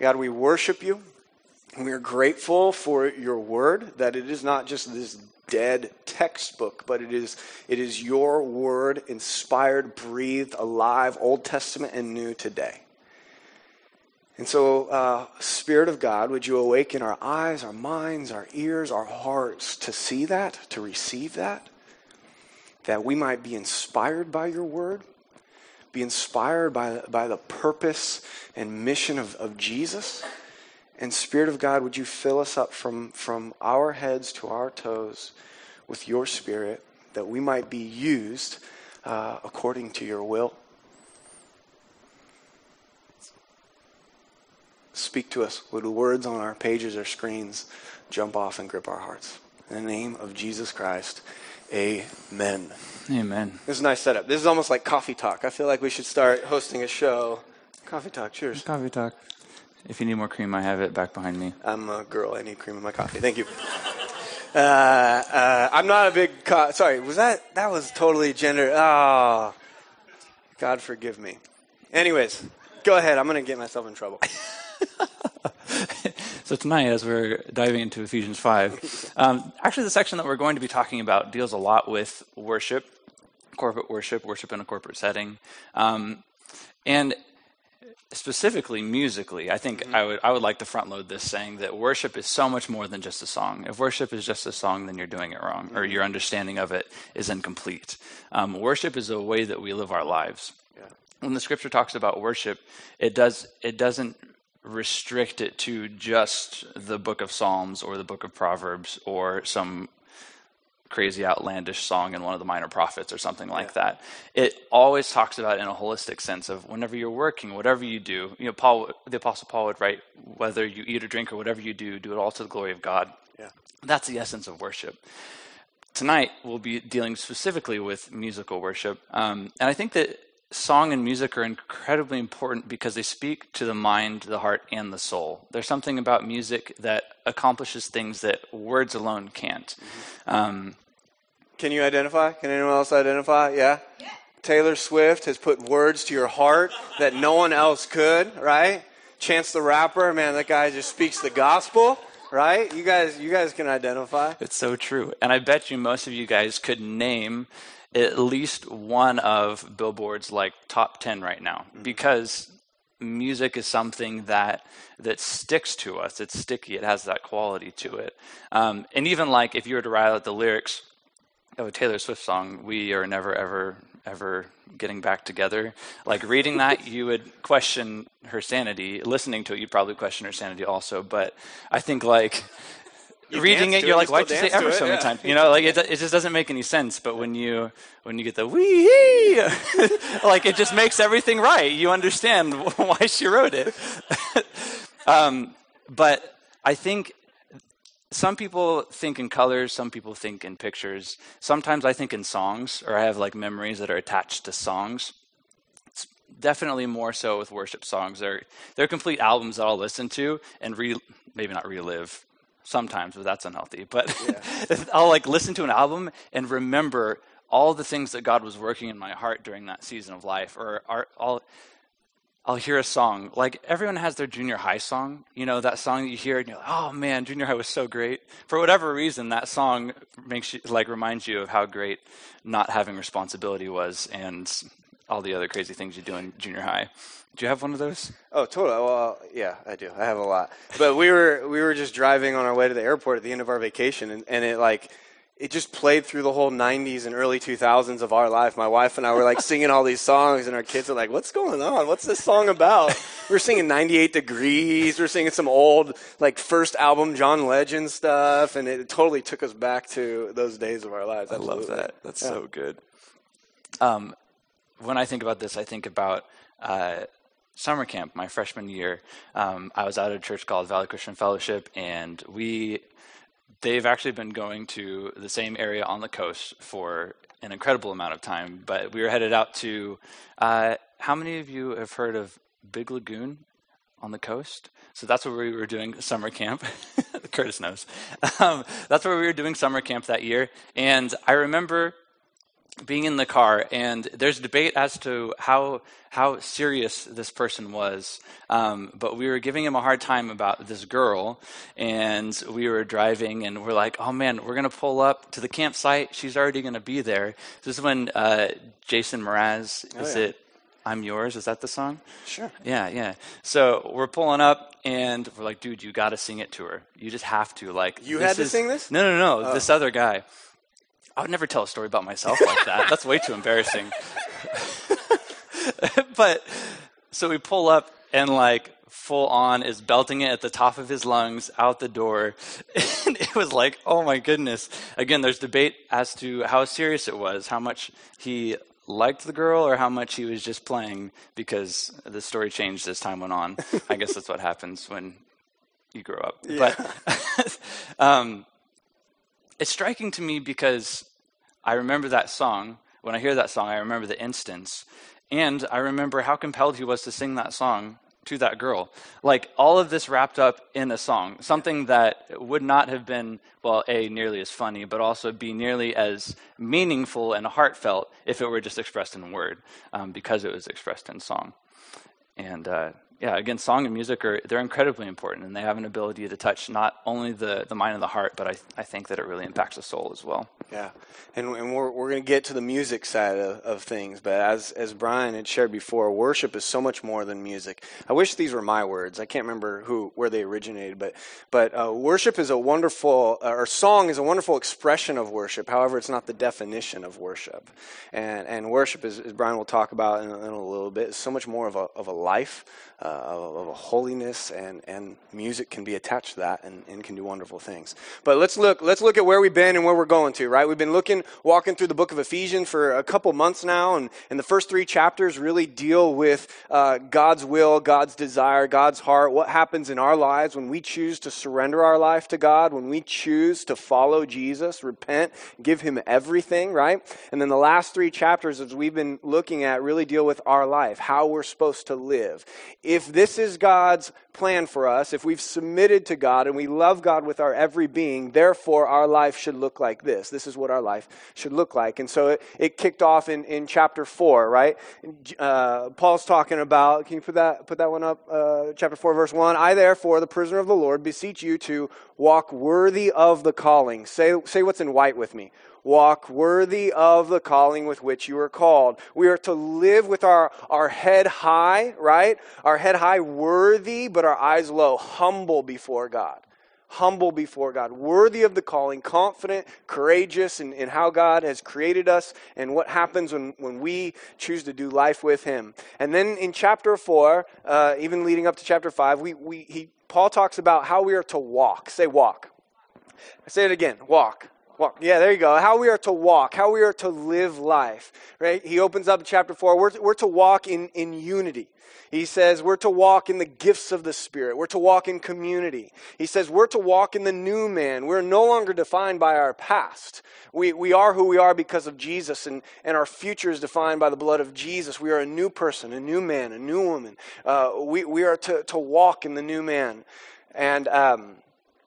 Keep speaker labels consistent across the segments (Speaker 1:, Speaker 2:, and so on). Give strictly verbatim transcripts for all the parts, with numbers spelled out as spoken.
Speaker 1: God, we worship you. And we are grateful for your word, that it is not just this dead textbook, but it is it is your word, inspired, breathed, alive, Old Testament and new today. And so, uh, Spirit of God, would you awaken our eyes, our minds, our ears, our hearts to see that, to receive that, that we might be inspired by your word, be inspired by, by the purpose and mission of, of Jesus. And Spirit of God, would you fill us up from, from our heads to our toes with your Spirit, that we might be used uh, according to your will. Speak to us. Would the words on our pages or screens jump off and grip our hearts? In the name of Jesus Christ, amen.
Speaker 2: Amen.
Speaker 1: This is a nice setup. This is almost like coffee talk. I feel like we should start hosting a show. Coffee talk, cheers.
Speaker 2: Coffee talk. If you need more cream, I have it back behind me.
Speaker 1: I'm a girl. I need cream in my coffee. Thank you. Uh, uh, I'm not a big... Co- Sorry, was that... That was totally gender... Oh, God forgive me. Anyways, go ahead. I'm going to get myself in trouble.
Speaker 2: So tonight, as we're diving into Ephesians five, um, actually the section that we're going to be talking about deals a lot with worship, corporate worship, worship in a corporate setting. Um, and... Specifically musically, I think mm-hmm. I would I would like to front load this saying that worship is so much more than just a song. If worship is just a song, then you're doing it wrong, mm-hmm. or your understanding of it is incomplete. Um, worship is a way that we live our lives. Yeah. When the scripture talks about worship, it does it doesn't restrict it to just the book of Psalms or the book of Proverbs or some crazy outlandish song in one of the minor prophets or something like yeah. that. It always talks about it in a holistic sense of whenever you're working, whatever you do. You know, Paul, the Apostle Paul would write, whether you eat or drink or whatever you do, do it all to the glory of God. Yeah. That's the essence of worship. Tonight, we'll be dealing specifically with musical worship. Um, and I think that song and music are incredibly important because they speak to the mind, the heart, and the soul. There's something about music that accomplishes things that words alone can't. Mm-hmm. Um,
Speaker 1: Can you identify? Can anyone else identify? Yeah? yeah? Taylor Swift has put words to your heart that no one else could, right? Chance the Rapper, man, that guy just speaks the gospel, right? You guys, you guys can identify.
Speaker 2: It's so true. And I bet you most of you guys could name at least one of Billboard's like top ten right now, mm-hmm. because music is something that that sticks to us. It's sticky. It has that quality to it. Um, and even like if you were to write out the lyrics of a Taylor Swift song, "We are never, ever, ever getting back together," like reading that, you would question her sanity. Listening to it, you'd probably question her sanity also. But I think like You reading it, you're it, like, why'd you say ever it, so many yeah. times? You know, like it, it just doesn't make any sense. But when you when you get the wee, like it just makes everything right. You understand why she wrote it. um, but I think some people think in colors, some people think in pictures. Sometimes I think in songs, or I have like memories that are attached to songs. It's definitely more so with worship songs. They're they're complete albums that I'll listen to and re maybe not relive. Sometimes, but that's unhealthy. But yeah. I'll like listen to an album and remember all the things that God was working in my heart during that season of life. Or I'll I'll hear a song. Like everyone has their junior high song. You know, that song that you hear and you're like, oh man, junior high was so great. For whatever reason, that song makes you like reminds you of how great not having responsibility was and all the other crazy things you do in junior high. Do you have one of those?
Speaker 1: Oh, totally. Well, yeah, I do. I have a lot. But we were we were just driving on our way to the airport at the end of our vacation, and, and it like it just played through the whole nineties and early two thousands of our life. My wife and I were like singing all these songs, and our kids are like, "What's going on? What's this song about?" We were singing ninety-eight degrees. We were singing some old like first album John Legend stuff, and it totally took us back to those days of our lives. Absolutely.
Speaker 2: I love that. That's yeah. so good. Um, when I think about this, I think about uh, summer camp, my freshman year. Um, I was out at a church called Valley Christian Fellowship, and we, they've actually been going to the same area on the coast for an incredible amount of time, but we were headed out to, uh, how many of you have heard of Big Lagoon on the coast? So that's where we were doing summer camp. Curtis knows. Um, that's where we were doing summer camp that year, and I remember being in the car, and there's debate as to how how serious this person was. Um, but we were giving him a hard time about this girl, and we were driving, and we're like, "Oh man, we're gonna pull up to the campsite. She's already gonna be there." This is when uh, Jason Mraz,
Speaker 1: Oh,
Speaker 2: is
Speaker 1: yeah.
Speaker 2: it "I'm Yours"? Is that the song?
Speaker 1: Sure.
Speaker 2: Yeah, yeah. So we're pulling up, and we're like, "Dude, you got to sing it to her. You just have to." Like,
Speaker 1: You
Speaker 2: this
Speaker 1: had to
Speaker 2: is-
Speaker 1: sing this?
Speaker 2: No, no, no.
Speaker 1: Oh.
Speaker 2: This other guy. I would never tell a story about myself like that. That's way too embarrassing. But so we pull up, and like full on is belting it at the top of his lungs out the door. And it was like, oh my goodness. Again, there's debate as to how serious it was, how much he liked the girl or how much he was just playing, because the story changed as time went on. I guess that's what happens when you grow up.
Speaker 1: Yeah.
Speaker 2: But um, it's striking to me because I remember that song. When I hear that song, I remember the instance. And I remember how compelled he was to sing that song to that girl. Like, all of this wrapped up in a song. Something that would not have been, well, A, nearly as funny, but also B, nearly as meaningful and heartfelt if it were just expressed in word, um, because it was expressed in song. And uh, yeah, again, song and music are they're incredibly important, and they have an ability to touch not only the, the mind and the heart, but I I think that it really impacts the soul as well.
Speaker 1: Yeah, and and we're we're going to get to the music side of, of things, but as as Brian had shared before, worship is so much more than music. I wish these were my words. I can't remember who where they originated, but but uh, worship is a wonderful, uh, or song is a wonderful expression of worship. However, it's not the definition of worship, and and worship is, as Brian will talk about in, in a little bit, is so much more of a of a life, uh, of, of a holiness, and and music can be attached to that and, and can do wonderful things. But let's look let's look at where we've been and where we're going to. Right, we've been looking, walking through the book of Ephesians for a couple months now, and, and the first three chapters really deal with uh, God's will, God's desire, God's heart, what happens in our lives when we choose to surrender our life to God, when we choose to follow Jesus, repent, give him everything, right? And then the last three chapters, as we've been looking at, really deal with our life, how we're supposed to live. If this is God's plan for us, if we've submitted to God and we love God with our every being, therefore our life should look like this. This is what our life should look like. And so it, it kicked off in, in chapter four, right? Uh, Paul's talking about, can you put that put that one up? Uh, chapter four, verse one. I therefore, the prisoner of the Lord, beseech you to walk worthy of the calling. Say, say what's in white with me. Walk worthy of the calling with which you are called. We are to live with our, our head high, right? Our head high, worthy, but our eyes low, humble before God. Humble before God, worthy of the calling, confident, courageous in, in how God has created us and what happens when, when we choose to do life with him. And then in chapter four, uh, even leading up to chapter five, we, we he Paul talks about how we are to walk. Say walk. Say it again, walk. Walk. Yeah, there you go. How we are to walk, how we are to live life, right? He opens up chapter four. We're to, we're to walk in, in unity. He says we're to walk in the gifts of the Spirit. We're to walk in community. He says we're to walk in the new man. We're no longer defined by our past. We we are who we are because of Jesus, and, and our future is defined by the blood of Jesus. We are a new person, a new man, a new woman. Uh, we, we are to, to walk in the new man. And um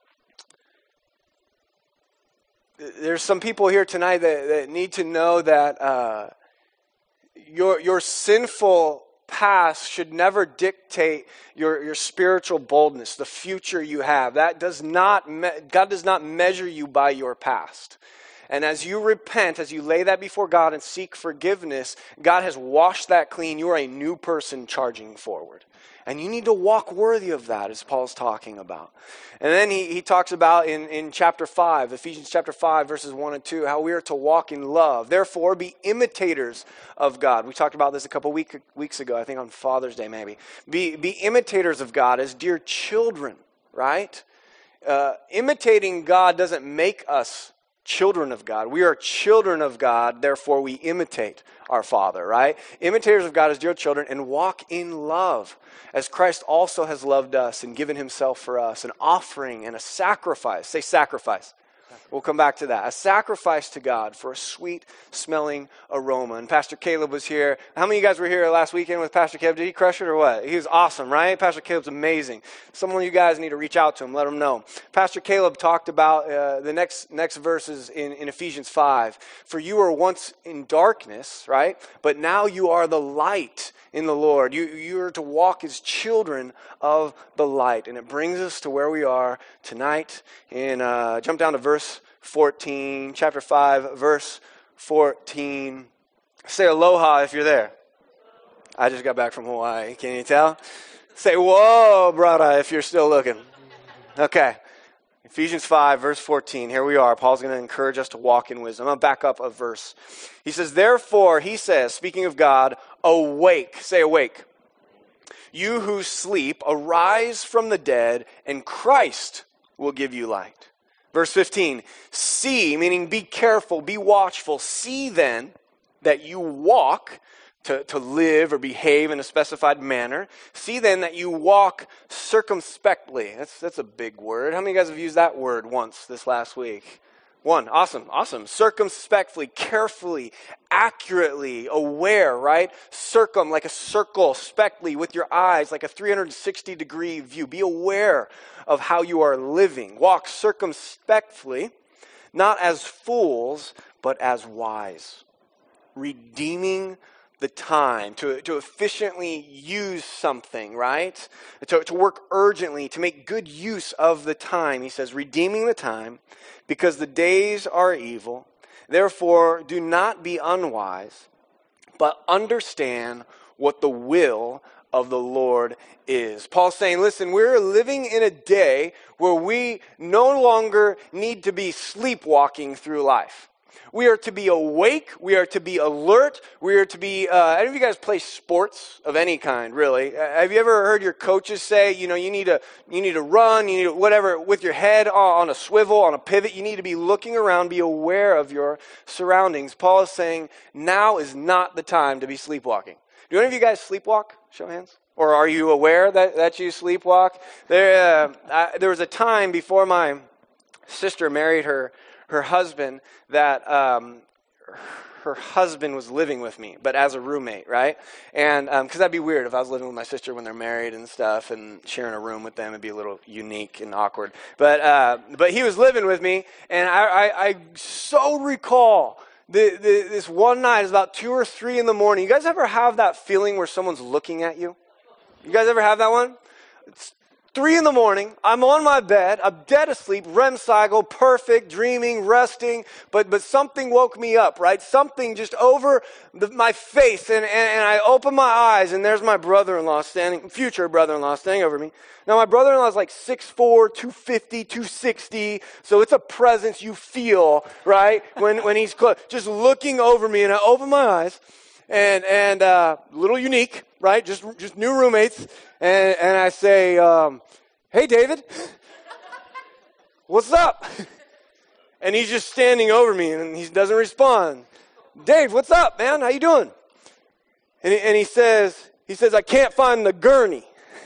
Speaker 1: there's some people here tonight that, that need to know that uh, your your sinful past should never dictate your, your spiritual boldness, the future you have. That does not me- God does not measure you by your past. And as you repent, as you lay that before God and seek forgiveness, God has washed that clean. You are a new person charging forward. And you need to walk worthy of that, as Paul's talking about. And then he, he talks about in, in chapter five, Ephesians chapter five, verses one and two, how we are to walk in love. Therefore, be imitators of God. We talked about this a couple week, weeks ago, I think on Father's Day maybe. Be, be imitators of God as dear children, right? Uh, imitating God doesn't make us children of God. We are children of God, therefore we imitate our Father, right? Imitators of God as dear children, and walk in love, as Christ also has loved us and given himself for us, an offering and a sacrifice. Say sacrifice. We'll come back to that. A sacrifice to God for a sweet smelling aroma. And Pastor Caleb was here. How many of you guys were here last weekend with Pastor Caleb? Did he crush it or what? He was awesome, right? Pastor Caleb's amazing. Some of you guys need to reach out to him, let him know. Pastor Caleb talked about uh, the next next verses in, in Ephesians five. For you were once in darkness, right? But now you are the light in the Lord. You, you are to walk as children of the light. And it brings us to where we are tonight. In uh, jump down to verse fourteen, chapter five, verse fourteen. Say aloha if you're there. I just got back from Hawaii. Can you tell? Say whoa, brother, if you're still looking. Okay. Ephesians five, verse fourteen. Here we are. Paul's going to encourage us to walk in wisdom. I'm going to back up a verse. He says, therefore, he says, speaking of God, awake. Say awake. You who sleep, arise from the dead, and Christ will give you light. Verse fifteen, see, meaning be careful, be watchful. See then that you walk, to, to live or behave in a specified manner. See then that you walk circumspectly. That's, that's a big word. How many of you guys have used that word once this last week? One. Awesome. Awesome. Circumspectly, carefully, accurately, aware, right? Circum, like a circle, spectly, with your eyes, like a three hundred sixty degree view. Be aware of how you are living. Walk circumspectly, not as fools, but as wise. Redeeming the time, to, to efficiently use something, right? To, to work urgently, to make good use of the time. He says, redeeming the time, because the days are evil. Therefore, do not be unwise, but understand what the will of the Lord is. Paul's saying, listen, we're living in a day where we no longer need to be sleepwalking through life. We are to be awake. We are to be alert. We are to be, uh, any of you guys play sports of any kind, really? Uh, have you ever heard your coaches say, you know, you need to, you need to run, you need to, whatever, with your head on a swivel, on a pivot, you need to be looking around, be aware of your surroundings. Paul is saying, now is not the time to be sleepwalking. Do any of you guys sleepwalk? Show of hands. Or are you aware that, that you sleepwalk? There, uh, I, there was a time before my sister married her her husband that um, her husband was living with me, but as a roommate, right? And because um, that'd be weird if I was living with my sister when they're married and stuff, and sharing a room with them, it'd be a little unique and awkward. But uh, but he was living with me, and I, I, I so recall the, the, this one night. It was about two or three in the morning. You guys ever have that feeling where someone's looking at you? You guys ever have that one? It's Three in the morning, I'm on my bed, I'm dead asleep, R E M cycle, perfect, dreaming, resting, but but something woke me up, right? Something just over the, my face, and, and, and I open my eyes, and there's my brother-in-law standing, future brother-in-law standing over me. Now, my brother-in-law is like six foot four, two fifty, two sixty, so it's a presence you feel, right, when, when he's close, just looking over me, and I open my eyes, and and uh, a little unique, right, just just new roommates, and, and I say, um, hey, David, what's up? And he's just standing over me, and he doesn't respond. Dave, what's up, man? How you doing? And he, and he says, he says, I can't find the gurney.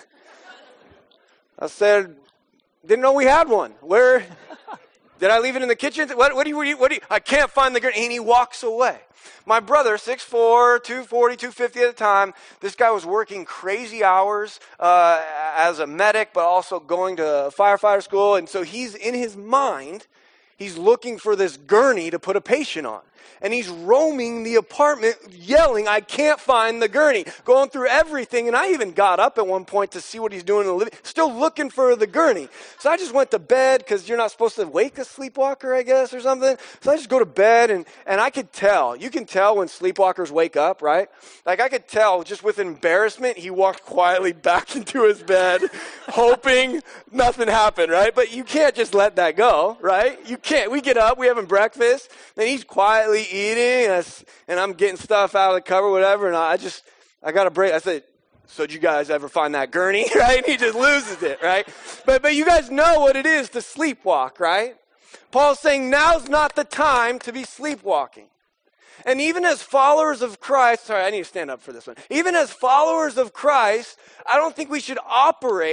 Speaker 1: I said, didn't know we had one. Where? Did I leave it in the kitchen? What, what do you, what do you, what do you, I can't find the gurney. And he walks away. My brother, six foot four, two forty, two fifty at the time, this guy was working crazy hours uh, as a medic, but also going to firefighter school. And so he's in his mind, he's looking for this gurney to put a patient on. And he's roaming the apartment yelling, I can't find the gurney, going through everything. And I even got up at one point to see what he's doing in the living, still looking for the gurney. So I just went to bed because you're not supposed to wake a sleepwalker, I guess, or something. So I just go to bed, and, and I could tell. You can tell when sleepwalkers wake up, right? Like I could tell just with embarrassment, he walked quietly back into his bed, hoping nothing happened, right? But you can't just let that go, right? You can't. We get up, we having breakfast, then he's quietly eating, and, I, and I'm getting stuff out of the cupboard, whatever, and I just, I got a break. I said, so did you guys ever find that gurney, right? And he just loses it, right? But but you guys know what it is to sleepwalk, right? Paul's saying now's not the time to be sleepwalking. And even as followers of Christ, sorry, I need to stand up for this one. Even as followers of Christ, I don't think we should operate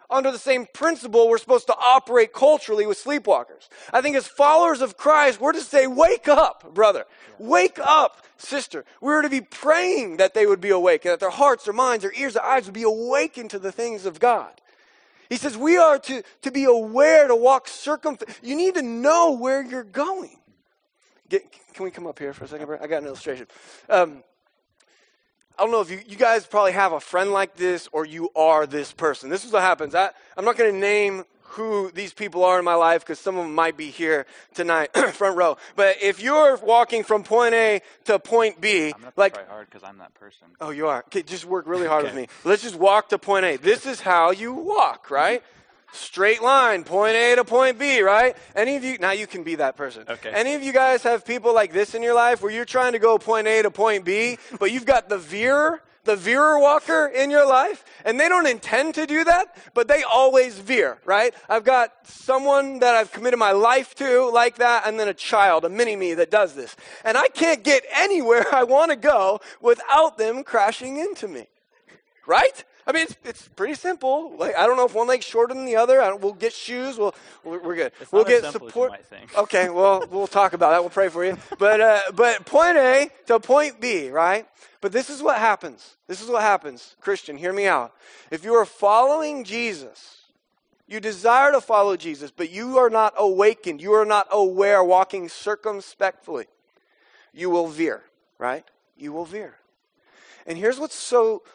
Speaker 1: Under the same principle, we're supposed to operate culturally with sleepwalkers. I think as followers of Christ, we're to say, wake up, brother. Wake up, sister. We're to be praying that they would be awake, and that their hearts, their minds, their ears, their eyes would be awakened to the things of God. He says we are to, to be aware, to walk circum. You need to know where you're going. Get, can we come up here for a second, bro? I got an illustration. Um, I don't know if you, you guys probably have a friend like this, or you are this person. This is what happens. I, I'm not going to name who these people are in my life because some of them might be here tonight, front row. But if you're walking from point A to point B,
Speaker 2: I'm gonna
Speaker 1: like,
Speaker 2: try hard because I'm that person.
Speaker 1: Oh, you are. Okay, just work really hard
Speaker 2: Okay.
Speaker 1: with me. Let's just walk to point A. This is how you walk, right? Straight line, point A to point B, right? Any of you, now you can be that person.
Speaker 2: Okay.
Speaker 1: Any of you guys have people like this in your life where you're trying to go point A to point B, but you've got the veer, the veerer walker in your life, and they don't intend to do that, but they always veer, right? I've got someone that I've committed my life to like that, and then a child, a mini-me that does this. And I can't get anywhere I want to go without them crashing into me, right? I mean, it's, it's pretty simple. Like, I don't know if one leg's shorter than the other. I don't, we'll get shoes. We'll, we're, we're good.
Speaker 2: It's
Speaker 1: we'll
Speaker 2: not as
Speaker 1: get
Speaker 2: simple as
Speaker 1: support.
Speaker 2: you might think.
Speaker 1: Okay, well, we'll talk about that. We'll pray for you. But uh, but point A to point B, right? But this is what happens. This is what happens. Christian, hear me out. If you are following Jesus, you desire to follow Jesus, but you are not awakened. You are not aware, walking circumspectly. You will veer, right? You will veer. And here's what's so...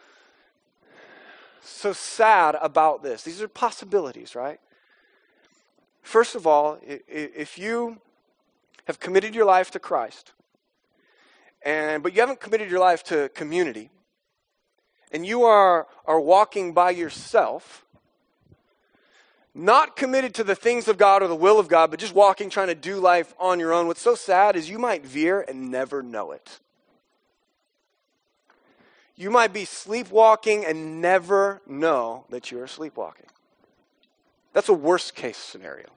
Speaker 1: so sad about this. These are possibilities, right? First of all, if you have committed your life to Christ, and but you haven't committed your life to community, and you are, are walking by yourself, not committed to the things of God or the will of God, but just walking, trying to do life on your own, what's so sad is you might veer and never know it. You might be sleepwalking and never know that you are sleepwalking. That's a worst case scenario.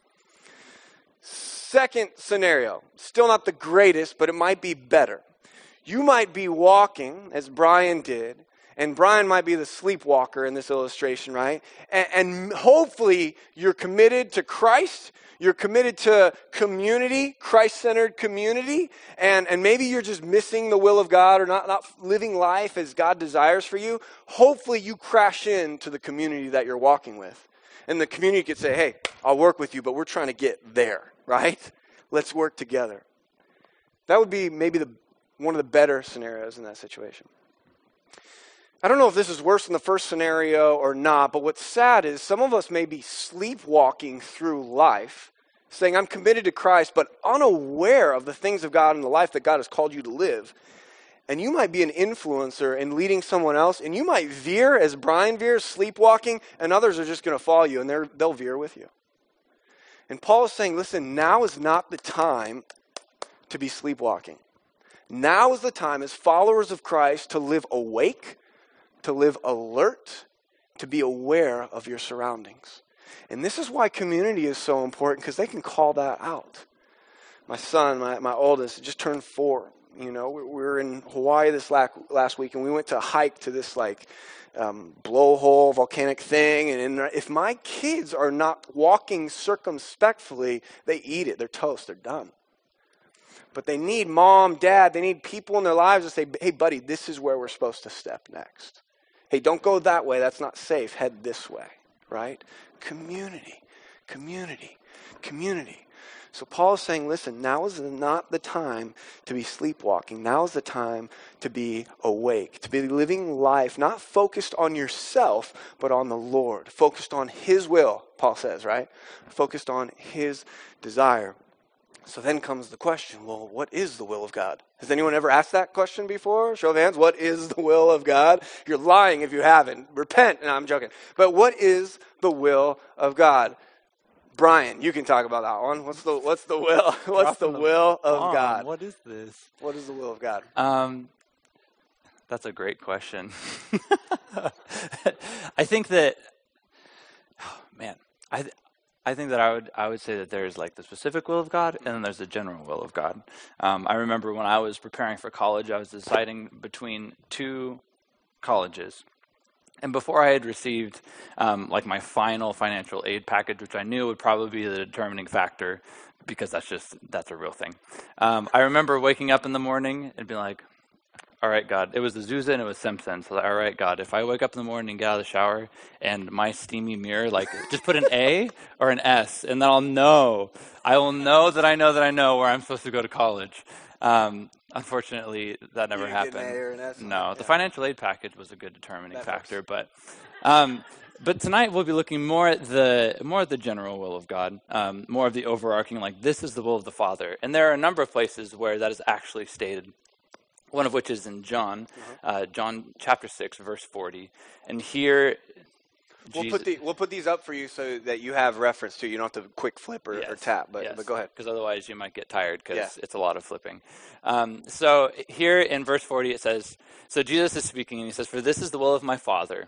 Speaker 1: Second scenario, still not the greatest, but it might be better. You might be walking, as Brian did, and Brian might be the sleepwalker in this illustration, right? And, and hopefully you're committed to Christ. You're committed to community, Christ-centered community, and, and maybe you're just missing the will of God or not, not living life as God desires for you. Hopefully you crash into the community that you're walking with. And the community could say, hey, I'll work with you, but we're trying to get there, right? Let's work together. That would be maybe the one of the better scenarios in that situation. I don't know if this is worse than the first scenario or not, but what's sad is some of us may be sleepwalking through life, saying, I'm committed to Christ, but unaware of the things of God and the life that God has called you to live. And you might be an influencer in leading someone else, and you might veer as Brian veers, sleepwalking, and others are just going to follow you, and they're, they'll veer with you. And Paul is saying, listen, now is not the time to be sleepwalking. Now is the time as followers of Christ to live awake, to live alert, to be aware of your surroundings. And this is why community is so important, because they can call that out. My son, my, my oldest, just turned four. You know, we, we were in Hawaii this last, last week, and we went to hike to this like um, blowhole volcanic thing. And in, if my kids are not walking circumspectfully, they eat it. They're toast. They're done. But they need mom, dad, they need people in their lives to say, hey, buddy, this is where we're supposed to step next. Hey, don't go that way. That's not safe. Head this way, right? Community, community, community. So Paul is saying, listen, now is not the time to be sleepwalking. Now is the time to be awake, to be living life, not focused on yourself, but on the Lord, focused on His will, Paul says, right? Focused on His desire. So then comes the question, well, what is the will of God? Has anyone ever asked that question before? Show of hands. What is the will of God? You're lying if you haven't. Repent. No, I'm joking. But what is the will of God? Brian, you can talk about that one. What's the what's the will? What's the will of God?
Speaker 2: What is this?
Speaker 1: What is the will of God?
Speaker 2: Um, that's a great question. I think that, oh, man, I. I think that I would I would say that there's like the specific will of God, and then there's the general will of God. Um, I remember when I was preparing for college, I was deciding between two colleges, And before I had received um, like my final financial aid package, which I knew would probably be the determining factor, because that's just, that's a real thing. Um, I remember waking up in the morning and being like, all right, God, it was Azusa and it was Simpson. So, like, all right, God, if I wake up in the morning and get out of the shower and my steamy mirror, like, just put an A or an S, and then I'll know. I will know that I know that I know where I'm supposed to go to college. Um, unfortunately, that never
Speaker 1: You
Speaker 2: happened.
Speaker 1: did an A or an S on
Speaker 2: No,
Speaker 1: it,
Speaker 2: the
Speaker 1: yeah.
Speaker 2: financial aid package was a good determining
Speaker 1: That
Speaker 2: factor, but. Um, But tonight we'll be looking more at the more at the general will of God, um, more of the overarching, like this is the will of the Father. And there are a number of places where that is actually stated. One of which is in John, uh, John chapter six, verse forty. And here,
Speaker 1: We'll
Speaker 2: Jesus,
Speaker 1: put the we'll put these up for you so that you have reference to. You don't have to quick flip or,
Speaker 2: yes,
Speaker 1: or tap, but
Speaker 2: yes,
Speaker 1: but go ahead.
Speaker 2: because otherwise you might get tired because
Speaker 1: Yeah.
Speaker 2: it's a lot of flipping. Um, so here in verse forty it says, so Jesus is speaking and he says, "For this is the will of my Father."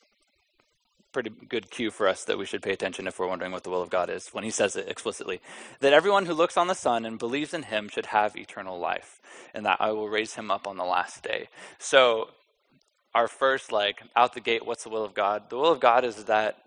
Speaker 2: Pretty good cue for us that we should pay attention if we're wondering what the will of God is when he says it explicitly. "That everyone who looks on the Son and believes in him should have eternal life, and that I will raise him up on the last day." So our first, like, out the gate, what's the will of God? The will of God is that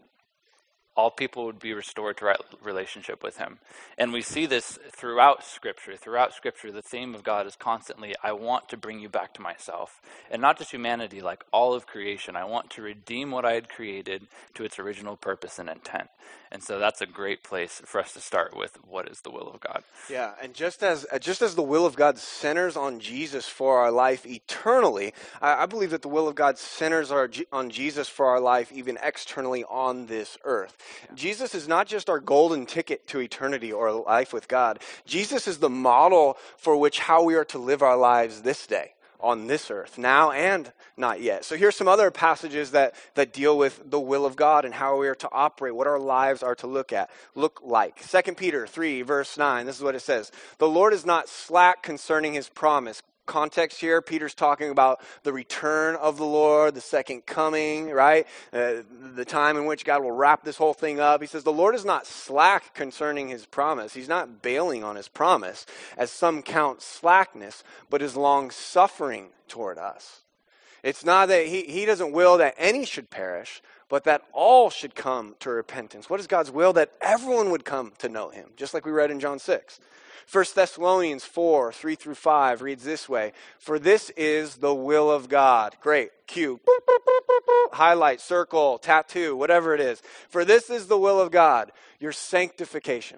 Speaker 2: all people would be restored to right relationship with him. And we see this throughout Scripture. Throughout Scripture, the theme of God is constantly, I want to bring you back to myself. And not just humanity, like all of creation. I want to redeem what I had created to its original purpose and intent. And so that's a great place for us to start with what is the will of God.
Speaker 1: Yeah, and just as uh, just as the will of God centers on Jesus for our life eternally, I, I believe that the will of God centers our, on Jesus for our life even externally on this earth. Yeah. Jesus is not just our golden ticket to eternity or life with God. Jesus is the model for which how we are to live our lives this day, on this earth, now and not yet. So here's some other passages that, that deal with the will of God and how we are to operate, what our lives are to look at, look like. Second Peter three, verse nine, this is what it says. "The Lord is not slack concerning his promise." Context here, Peter's talking about the return of the Lord, the second coming, right? Uh, the time in which God will wrap this whole thing up. He says, the Lord is not slack concerning his promise. He's not bailing on his promise, as some count slackness, but is long-suffering toward us. It's not that he, he doesn't will that any should perish, but that all should come to repentance. What is God's will? That everyone would come to know him, just like we read in John six. First Thessalonians four, three through five reads this way. "For this is the will of God." Great. Cue. Boop, boop, boop, boop, boop. Highlight, circle, tattoo, whatever it is. "For this is the will of God, your sanctification."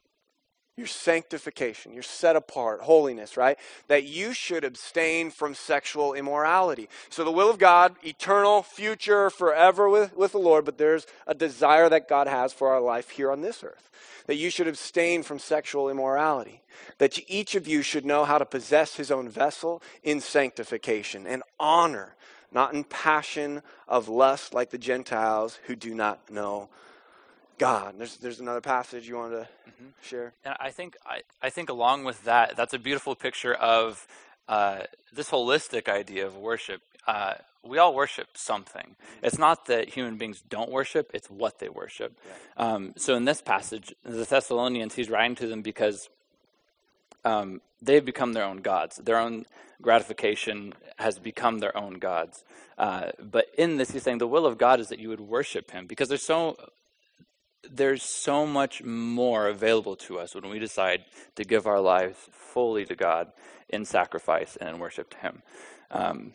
Speaker 1: Your sanctification, your set apart, holiness, right? "That you should abstain from sexual immorality." So the will of God, eternal, future, forever with, with the Lord, but there's a desire that God has for our life here on this earth. That you should abstain from sexual immorality. That each of you should know how to possess his own vessel in sanctification and honor, not in passion of lust like the Gentiles who do not know God. There's there's another passage you wanted to mm-hmm. share.
Speaker 2: And I think I, I think along with that, that's a beautiful picture of uh, this holistic idea of worship. Uh, we all worship something. It's not that human beings don't worship; it's what they worship. Yeah. Um, so in this passage, the Thessalonians, he's writing to them because um, they've become their own gods. Their own gratification has become their own gods. Uh, but in this, he's saying the will of God is that you would worship him, because there's so there's so much more available to us when we decide to give our lives fully to God in sacrifice and in worship to him. Um,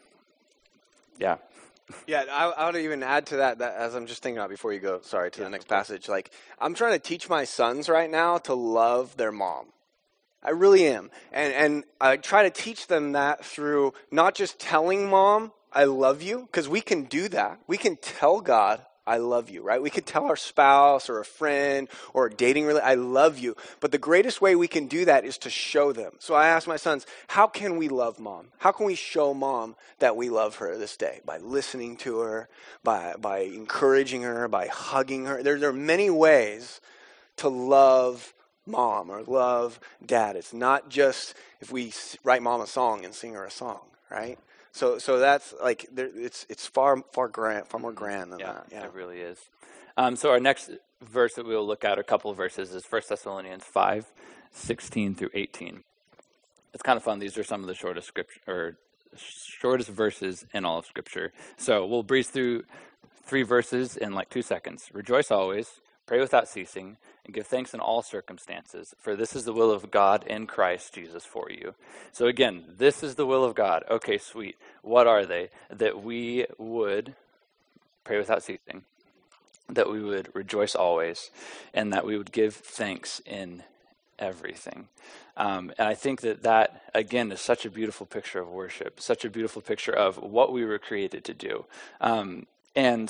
Speaker 2: yeah.
Speaker 1: Yeah, I, I would even add to that, that, as I'm just thinking about before you go, sorry, to
Speaker 2: yeah,
Speaker 1: the next
Speaker 2: okay.
Speaker 1: passage. Like, I'm trying to teach my sons right now to love their mom. I really am. And, and I try to teach them that through not just telling mom, I love you, because we can do that. We can tell God, I love you, right? We could tell our spouse or a friend or a dating relationship, I love you. But the greatest way we can do that is to show them. So I asked my sons, how can we love mom? How can we show mom that we love her this day? By listening to her, by by encouraging her, by hugging her. There, there are many ways to love mom or love dad. It's not just if we write mom a song and sing her a song, right? So, so that's like there, it's it's far far grand, far more grand than
Speaker 2: yeah,
Speaker 1: that. Yeah,
Speaker 2: it really is. Um, so our next verse that we will look at, a couple of verses, is First Thessalonians five, sixteen through eighteen. It's kind of fun. These are some of the shortest scripture or shortest verses in all of Scripture. So we'll breeze through three verses in like two seconds. Rejoice always, pray without ceasing, and give thanks in all circumstances, for this is the will of God in Christ Jesus for you. So again, this is the will of God. Okay, sweet. What are they? That we would pray without ceasing, that we would rejoice always, and that we would give thanks in everything. Um, and I think that that, again, is such a beautiful picture of worship, such a beautiful picture of what we were created to do. Um, and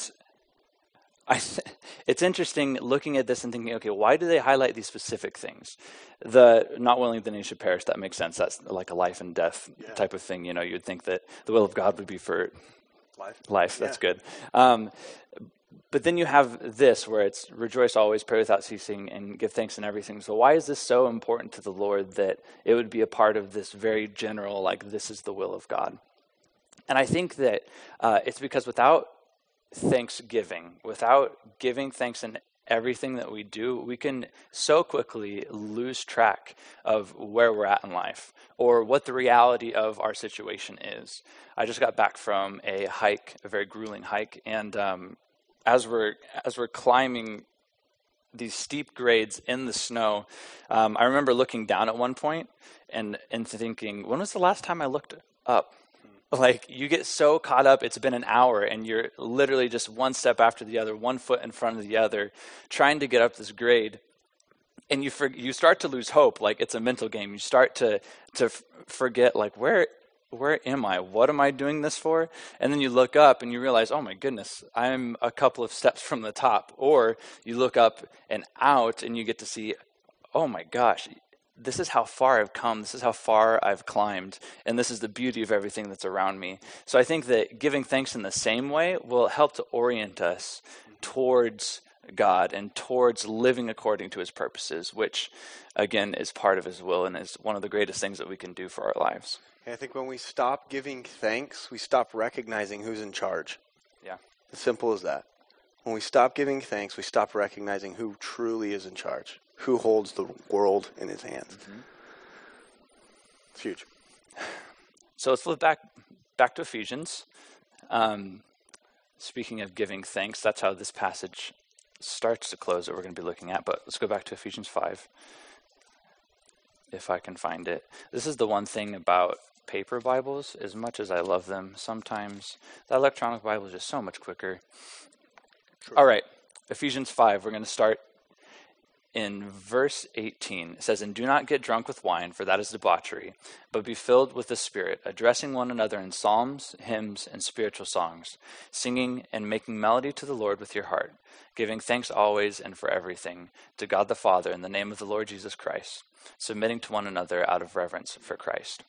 Speaker 2: I th- it's interesting looking at this and thinking, okay, why do they highlight these specific things? The not willing that any should perish, that makes sense. That's like a life and death yeah. type of thing. You know, you'd think that the will of God would be for life. Life, that's yeah. good. Um, but then you have this where it's rejoice always, pray without ceasing, and give thanks in everything. So why is this so important to the Lord that it would be a part of this very general, like, this is the will of God? And I think that uh, it's because without thanksgiving, without giving thanks in everything that we do, we can so quickly lose track of where we're at in life or what the reality of our situation is. I just got back from a hike, a very grueling hike, and um, as we're as we're climbing these steep grades in the snow, um, I remember looking down at one point and and thinking, when was the last time I looked up? Like, you get so caught up, it's been an hour, and you're literally just one step after the other, one foot in front of the other, trying to get up this grade. And you for, you start to lose hope, like it's a mental game. You start to to f- forget, like, where where am I? What am I doing this for? And then you look up and you realize, oh my goodness, I'm a couple of steps from the top. Or you look up and out and you get to see, oh my gosh, this is how far I've come. This is how far I've climbed. And this is the beauty of everything that's around me. So I think that giving thanks in the same way will help to orient us towards God and towards living according to his purposes, which, again, is part of his will and is one of the greatest things that we can do for our lives.
Speaker 1: I think when we stop giving thanks, we stop recognizing who's in charge.
Speaker 2: Yeah.
Speaker 1: As simple as that. When we stop giving thanks, we stop recognizing who truly is in charge, who holds the world in his hands. Mm-hmm. It's huge.
Speaker 2: So let's flip back back to Ephesians. Um, speaking of giving thanks, that's how this passage starts to close that we're going to be looking at. But let's go back to Ephesians five, if I can find it. This is the one thing about paper Bibles, as much as I love them, sometimes the electronic Bible is just so much quicker. True. All right, Ephesians five, we're going to start in verse eighteen. It says, "And do not get drunk with wine, for that is debauchery, but be filled with the Spirit, addressing one another in psalms, hymns, and spiritual songs, singing and making melody to the Lord with your heart, giving thanks always and for everything to God the Father in the name of the Lord Jesus Christ, submitting to one another out of reverence for Christ."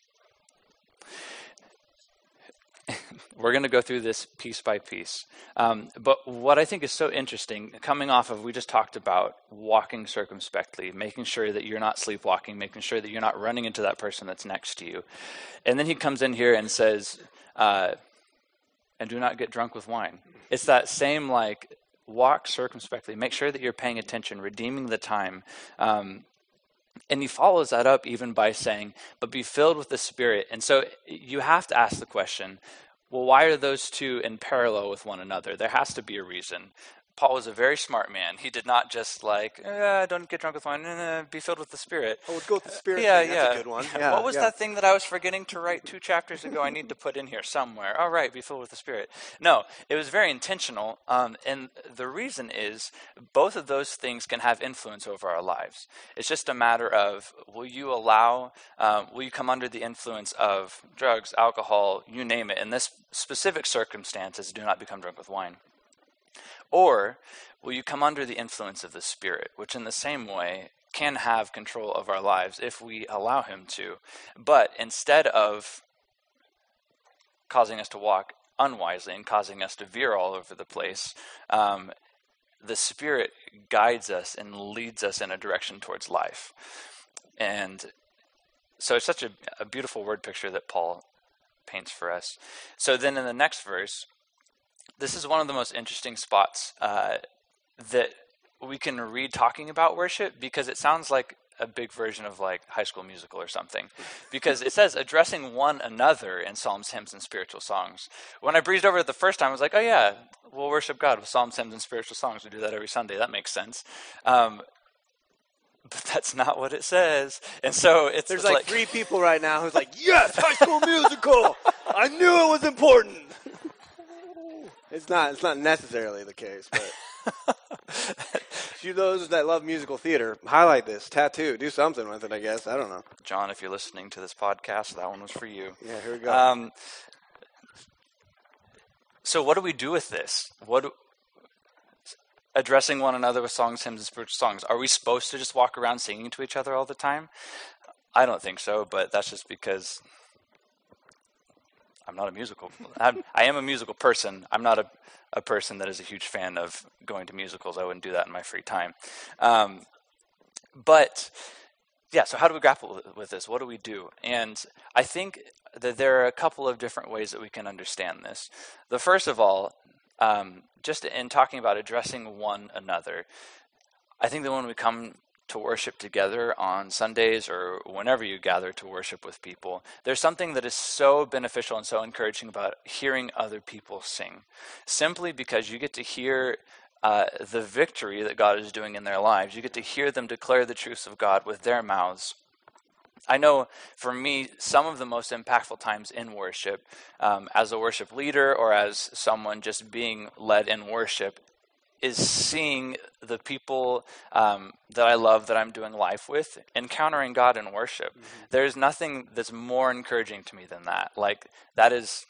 Speaker 2: We're going to go through this piece by piece. Um, but what I think is so interesting, coming off of, we just talked about walking circumspectly, making sure that you're not sleepwalking, making sure that you're not running into that person that's next to you. And then he comes in here and says, uh, and do not get drunk with wine. It's that same, like, walk circumspectly, make sure that you're paying attention, redeeming the time. Um, And he follows that up even by saying, but be filled with the Spirit. And so you have to ask the question, well, why are those two in parallel with one another? There has to be a reason. Paul was a very smart man. He did not just like, eh, don't get drunk with wine, eh, be filled with the Spirit.
Speaker 1: Oh, go with the Spirit.
Speaker 2: Uh, yeah,
Speaker 1: thing.
Speaker 2: yeah.
Speaker 1: That's a good one. Yeah,
Speaker 2: what was
Speaker 1: yeah.
Speaker 2: that thing that I was forgetting to write two chapters ago? I need to put in here somewhere. All right, be filled with the Spirit. No, it was very intentional. Um, and the reason is both of those things can have influence over our lives. It's just a matter of, will you allow, um, will you come under the influence of drugs, alcohol, you name it. In this specific circumstances, do not become drunk with wine. Or will you come under the influence of the Spirit, which in the same way can have control of our lives if we allow him to. But instead of causing us to walk unwisely and causing us to veer all over the place, um, the Spirit guides us and leads us in a direction towards life. And so it's such a, a beautiful word picture that Paul paints for us. So then in the next verse, this is one of the most interesting spots uh, that we can read talking about worship, because it sounds like a big version of like High School Musical or something, because it says addressing one another in psalms, hymns, and spiritual songs. When I breezed over it the first time, I was like, oh yeah, we'll worship God with psalms, hymns, and spiritual songs. We do that every Sunday. That makes sense. Um, but that's not what it says. And so it's
Speaker 1: There's
Speaker 2: like,
Speaker 1: like three people right now who's like, yes, High School Musical. I knew it was important. It's not. It's not necessarily the case, but to those that love musical theater, highlight this tattoo. Do something with it, I guess. I don't know.
Speaker 2: John, if you're listening to this podcast, that one was for you.
Speaker 1: Yeah, here we go.
Speaker 2: Um, so what do we do with this? What do, addressing one another with songs, hymns, and spiritual songs. Are we supposed to just walk around singing to each other all the time? I don't think so, but that's just because I'm not a musical. I'm, I am a musical person. I'm not a, a person that is a huge fan of going to musicals. I wouldn't do that in my free time. Um, but yeah, so how do we grapple with this? What do we do? And I think that there are a couple of different ways that we can understand this. The first of all, um, just in talking about addressing one another, I think that when we come to worship together on Sundays or whenever you gather to worship with people, there's something that is so beneficial and so encouraging about hearing other people sing, simply because you get to hear uh, the victory that God is doing in their lives. You get to hear them declare the truths of God with their mouths. I know for me, some of the most impactful times in worship, um, as a worship leader or as someone just being led in worship, is seeing the people um, that I love, that I'm doing life with, encountering God in worship. Mm-hmm. There's nothing that's more encouraging to me than that. Like, that is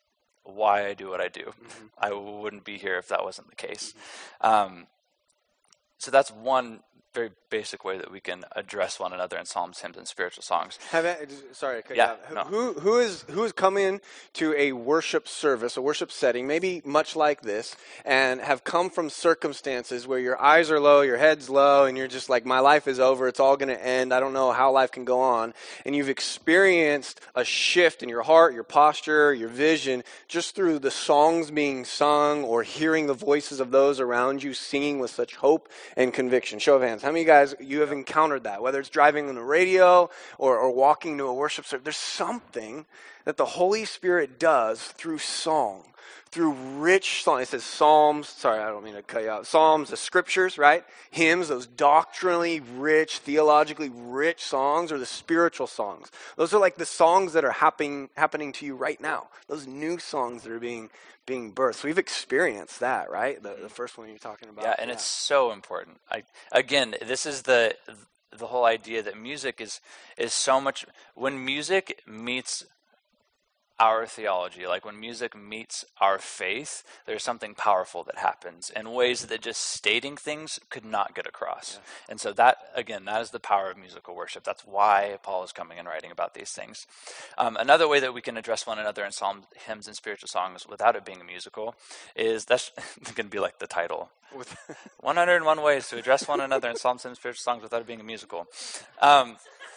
Speaker 2: why I do what I do. Mm-hmm. I wouldn't be here if that wasn't the case. Mm-hmm. Um, so that's one very basic way that we can address one another in psalms, hymns, and spiritual songs.
Speaker 1: Have I, sorry,
Speaker 2: yeah,
Speaker 1: no. who who is who is coming to a worship service, a worship setting, maybe much like this, and have come from circumstances where your eyes are low, your head's low, and you're just like, my life is over, it's all going to end, I don't know how life can go on, and you've experienced a shift in your heart, your posture, your vision, just through the songs being sung or hearing the voices of those around you singing with such hope and conviction. Show of hands. How many of you guys, you have encountered that, whether it's driving on the radio or, or walking to a worship service? There's something that the Holy Spirit does through song, through rich song. It says psalms, sorry, I don't mean to cut you out. Psalms, the scriptures, right? Hymns, those doctrinally rich, theologically rich songs, or the spiritual songs. Those are like the songs that are happening happening to you right now. Those new songs that are being being birthed. So we've experienced that, right? The, the first one you're talking about.
Speaker 2: Yeah, and yeah. It's so important. I, again, this is the the whole idea that music is is so much. When music meets our theology, like when music meets our faith, there's something powerful that happens in ways that just stating things could not get across. Yeah. And so that, again, that is the power of musical worship. That's why Paul is coming and writing about these things. Um, another way that we can address one another in psalms, hymns, and spiritual songs without it being a musical is, that's going to be like the title. one hundred one ways to address one another in psalms, hymns, and spiritual songs without it being a musical. Um,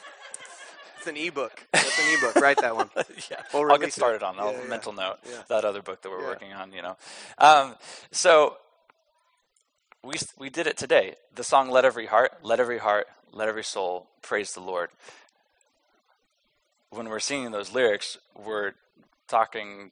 Speaker 1: It's an ebook. That's an ebook. Write that one.
Speaker 2: yeah, we'll I'll get started on that.
Speaker 1: Yeah, yeah.
Speaker 2: Mental note.
Speaker 1: Yeah.
Speaker 2: That other book that we're
Speaker 1: yeah.
Speaker 2: working on. You know, um, so we we did it today. The song "Let Every Heart, Let Every Heart, Let Every Soul Praise the Lord." When we're singing those lyrics, we're talking.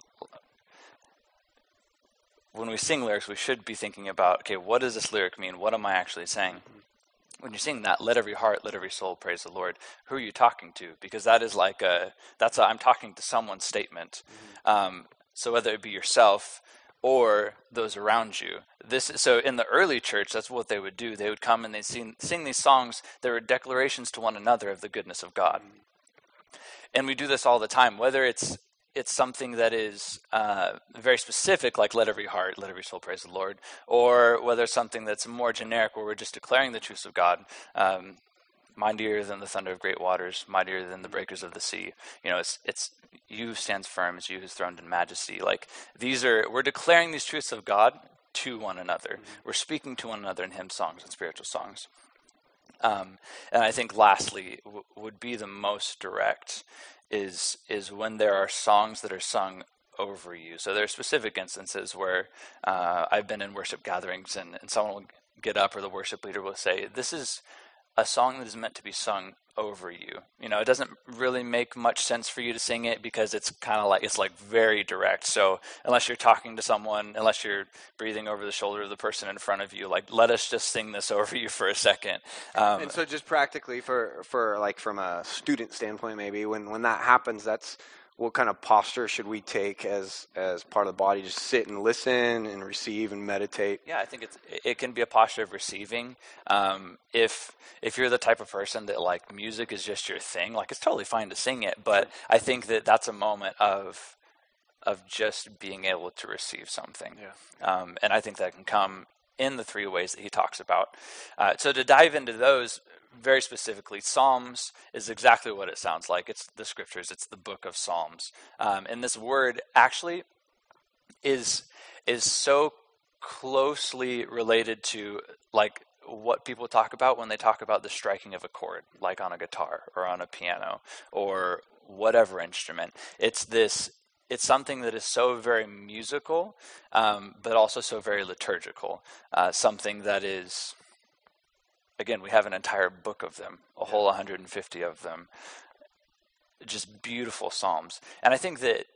Speaker 2: When we sing lyrics, we should be thinking about, okay, what does this lyric mean? What am I actually saying? Mm-hmm. When you're singing that, let every heart, let every soul praise the Lord, who are you talking to? Because that is like a, that's a I'm talking to someone statement. Mm-hmm. Um, so whether it be yourself or those around you. This So in the early church, that's what they would do. They would come and they'd sing, sing these songs. There were declarations to one another of the goodness of God. Mm-hmm. And we do this all the time, whether it's it's something that is uh, very specific, like let every heart, let every soul praise the Lord, or whether it's something that's more generic, where we're just declaring the truths of God, um, mightier than the thunder of great waters, mightier than the breakers of the sea. You know, it's it's you who stands firm, it's you who's throned in majesty. Like these are, we're declaring these truths of God to one another. Mm-hmm. We're speaking to one another in hymn songs and spiritual songs. Um, and I think lastly w- would be the most direct is is when there are songs that are sung over you. So there are specific instances where uh, I've been in worship gatherings and, and someone will get up, or the worship leader will say, this is a song that is meant to be sung over you. You know, it doesn't really make much sense for you to sing it because it's kind of like, it's like very direct. So unless you're talking to someone, unless you're breathing over the shoulder of the person in front of you, like, let us just sing this over you for a second. Um,
Speaker 1: and so just practically for, for like from a student standpoint, maybe when, when that happens, that's, what kind of posture should we take as as part of the body? Just sit and listen and receive and meditate?
Speaker 2: Yeah, I think it's it can be a posture of receiving. Um, if if you're the type of person that like music is just your thing, like it's totally fine to sing it, but I think that that's a moment of of just being able to receive something.
Speaker 1: Yeah.
Speaker 2: Um, and I think that can come in the three ways that he talks about. Uh, so to dive into those very specifically, Psalms is exactly what it sounds like. It's the scriptures. It's the book of Psalms. Um, and this word actually is is so closely related to like what people talk about when they talk about the striking of a chord, like on a guitar or on a piano or whatever instrument. It's this. It's something that is so very musical, um, but also so very liturgical. Uh, something that is, again, we have an entire book of them, a whole one hundred fifty of them, just beautiful psalms. And I think that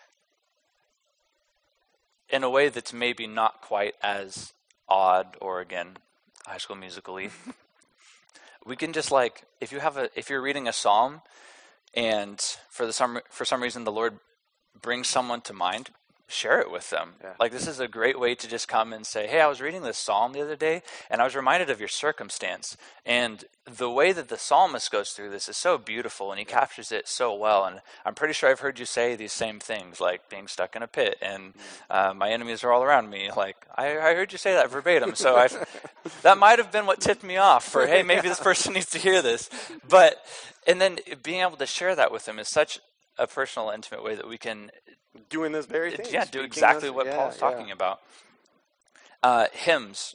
Speaker 2: in a way that's maybe not quite as odd, or again, High School Musical-y, we can just like, if you have a, if you're reading a psalm, and for the some for some reason the Lord brings someone to mind, share it with them. Yeah. Like, this is a great way to just come and say, hey, I was reading this psalm the other day, and I was reminded of your circumstance. And the way that the psalmist goes through this is so beautiful, and he captures it so well. And I'm pretty sure I've heard you say these same things, like being stuck in a pit, and uh, my enemies are all around me. Like, I, I heard you say that verbatim. So I, that might have been what tipped me off for, hey, maybe this person needs to hear this. But, and then being able to share that with them is such a personal, intimate way that we can
Speaker 1: doing this very thing.
Speaker 2: Yeah, do exactly what yeah, Paul's yeah. talking about. Uh, hymns,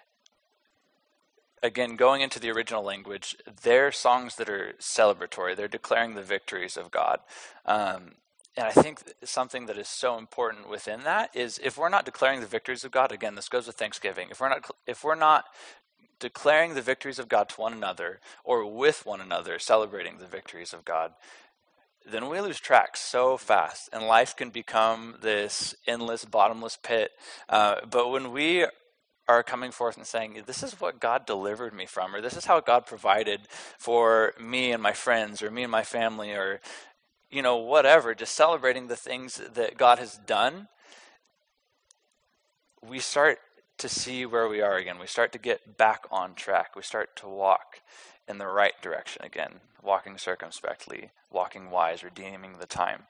Speaker 2: again, going into the original language, they're songs that are celebratory. They're declaring the victories of God. Um, and I think something that is so important within that is if we're not declaring the victories of God, again, this goes with Thanksgiving. If we're not, if we're not declaring the victories of God to one another or with one another, celebrating the victories of God, then we lose track so fast, and life can become this endless, bottomless pit. Uh, but when we are coming forth and saying, this is what God delivered me from, or this is how God provided for me and my friends, or me and my family, or, you know, whatever, just celebrating the things that God has done, we start to see where we are again. We start to get back on track. We start to walk in the right direction again, walking circumspectly, walking wise, redeeming the time.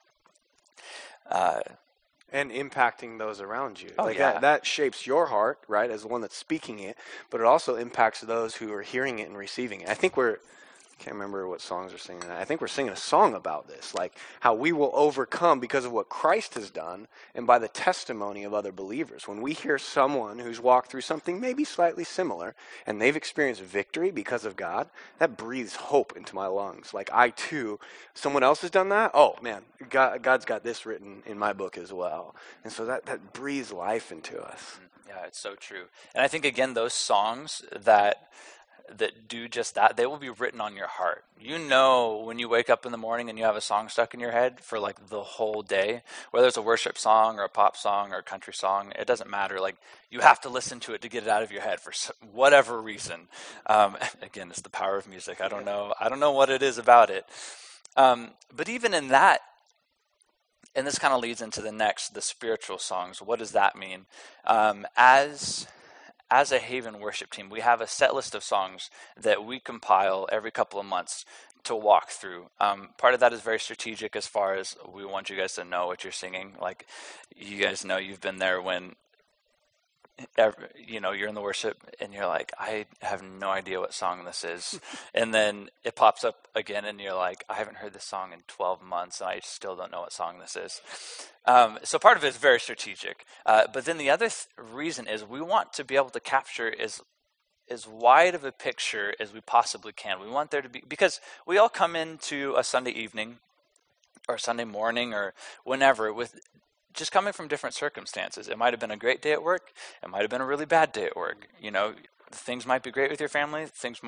Speaker 2: Uh,
Speaker 1: and impacting those around you.
Speaker 2: Oh,
Speaker 1: like
Speaker 2: yeah.
Speaker 1: that, that shapes your heart, right, as the one that's speaking it, but it also impacts those who are hearing it and receiving it. I think we're, I can't remember what songs we're singing. I think we're singing a song about this, like how we will overcome because of what Christ has done and by the testimony of other believers. When we hear someone who's walked through something maybe slightly similar and they've experienced victory because of God, that breathes hope into my lungs. Like I too, someone else has done that? Oh man, God, God's got this written in my book as well. And so that, that breathes life into us.
Speaker 2: Yeah, it's so true. And I think, again, those songs that that do just that, they will be written on your heart. You know when you wake up in the morning and you have a song stuck in your head for like the whole day, whether it's a worship song or a pop song or a country song, it doesn't matter. Like, you have to listen to it to get it out of your head for whatever reason. Um, again, it's the power of music. I don't know. I don't know what it is about it. Um, but even in that, and this kind of leads into the next, the spiritual songs. What does that mean? Um, as As a Haven worship team, we have a set list of songs that we compile every couple of months to walk through. Um, part of that is very strategic as far as we want you guys to know what you're singing. Like, you guys know, you've been there when, every, you know, you're in the worship and you're like, I have no idea what song this is. And then it pops up again and you're like, I haven't heard this song in twelve months and I still don't know what song this is. Um, so part of it is very strategic. Uh, but then the other th- reason is we want to be able to capture as, as wide of a picture as we possibly can. We want there to be, because we all come into a Sunday evening or Sunday morning or whenever with just coming from different circumstances. It might have been a great day at work. It might have been a really bad day at work. You know, things might be great with your family. Things might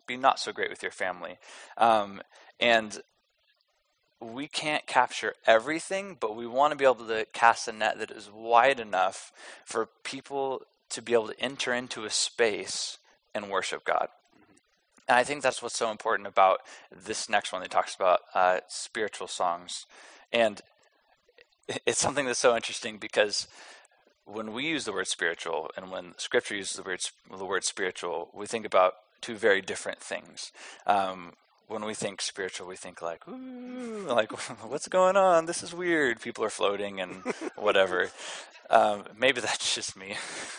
Speaker 2: be not so great with your family. Um, and we can't capture everything, but we want to be able to cast a net that is wide enough for people to be able to enter into a space and worship God. And I think that's what's so important about this next one that talks about uh, spiritual songs. And it's something that's so interesting because when we use the word spiritual and when Scripture uses the word, the word spiritual, we think about two very different things. Um, when we think spiritual, we think like, ooh, like, what's going on? This is weird. People are floating and whatever. Um, maybe that's just me.